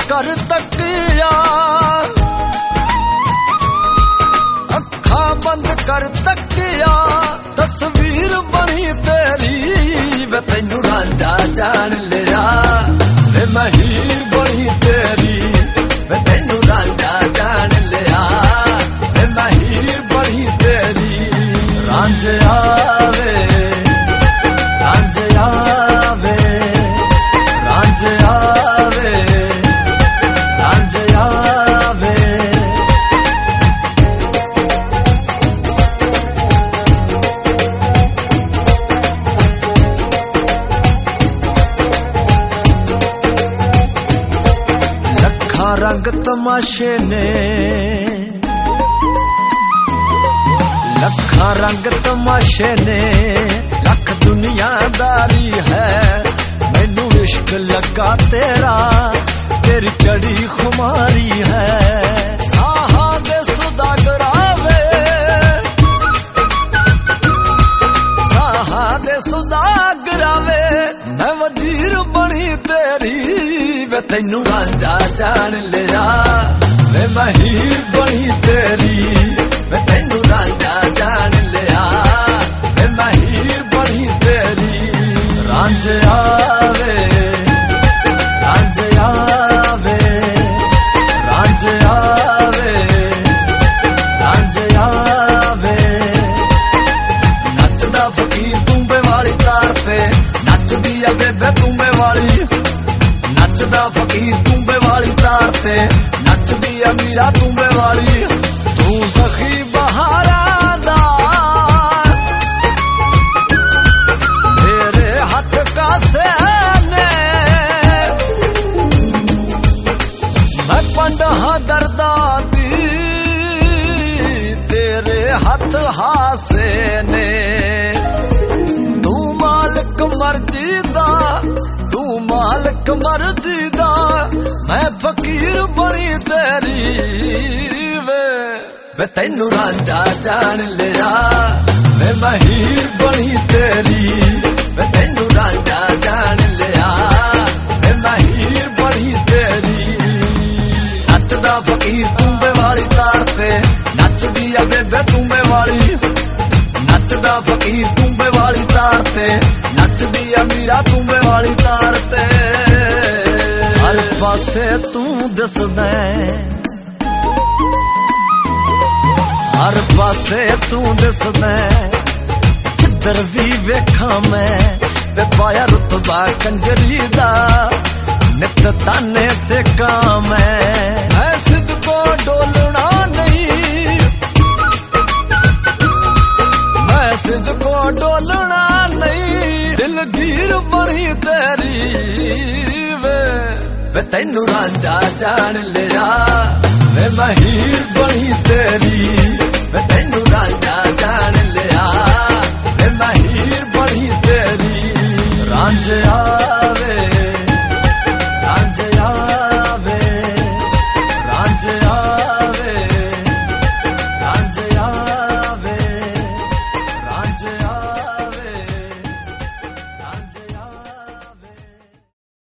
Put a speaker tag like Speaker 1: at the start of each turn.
Speaker 1: कर तकिया, अखा बंद कर तकिया, तस्वीर बनी तेरी वे तैनू रांझा जान लिया, वे मैं हीर बनी तेरी वे तैनू रांझा जान लिया, वे मैं हीर बनी तेरी। रांझा वे रांझा वे रांझा वे रांझा वे। लखा रंग तमाशे ने, लखा रंग तमाशे ने, लख दुनियादारी है, मैनू इश्क लगा तेरा, तेरी चढ़ी खुमारी है। साहा दे सुदागरा वे, साहा दे सुदागरा वे, मैं वजीर बनी तेरी वे तैनू रांझा जान लिया, वे मैं हीर बनी तेरी वे तैनू रांझा जान लिया, वे मैं हीर बनी तेरी। रांझा वे रांझा वे रांझा वे रांझा वे। नचदा फकीर तूंबे वाली तार ते, नचदी आ बेबे तूंबे वाली, नचदा फकीर तूंबे वाली तार ते, नचदी आ मीरा तूंबे वाली। तू सखी बहारा दा तेरे हाथ का सेने, मैं पंडहा दर्दा दी तेरे हाथ हासे ने। तू मालिक मर्जी दा, तू मालिक मर्जी दा, मैं फकीर बनी तेरी वे तैनू रांझा जान लिया, वे मैं हीर बनी तेरी वे तैनू रांझा जान लिया, वे मैं हीर बनी तेरी। नचदा फकीर तूंबे वाली तार ते, नचदी आ बेबे तूंबे वाली, नचदा फकीर तूंबे वाली तार ते, नचदी आ मीरा तूंबे वाली तार ते। हर पासे तू दसदा, हर पासे तू दसदा, जिधर भी वेखा मैं ते पाया रुतबा कंजरी दा, नित ताने से काम है। सिद्ध को डोलना नहीं, मैं सिद्ध को डोलना नहीं, दिलगीर बनी तेरी वे तैनू रांझा जान लिया, वे मैं हीर बनी तेरी वे तैनू रांझा जान लिया, वे मैं हीर बनी तेरी। रांझा वे